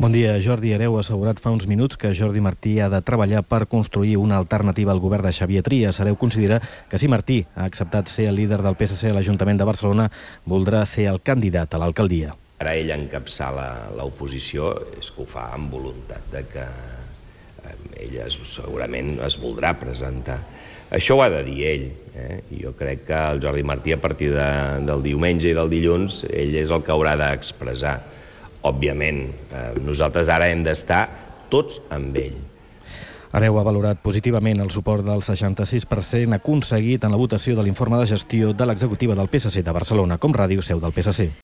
Bon dia. Jordi Hereu ha assegurat fa uns minuts que Jordi Martí ha de treballar per construir una alternativa al govern de Xavier Trias. Hereu considera que si Martí ha acceptat ser el líder del PSC a l'Ajuntament de Barcelona, voldrà ser el candidat a l'alcaldia. Ara ell encapçala l'oposició, és que ho fa amb voluntat de que ell segurament es voldrà presentar. Això ho ha de dir ell. Jo crec que el Jordi Martí, a partir del diumenge i del dilluns, ell és el que haurà d'expressar. Òbviament, nosaltres ara hem d'estar tots amb ell. Hereu ha valorat positivament el suport del 66% aconseguit en la votació de l'informe de gestió de l'executiva del PSC de Barcelona, com ràdio seu del PSC.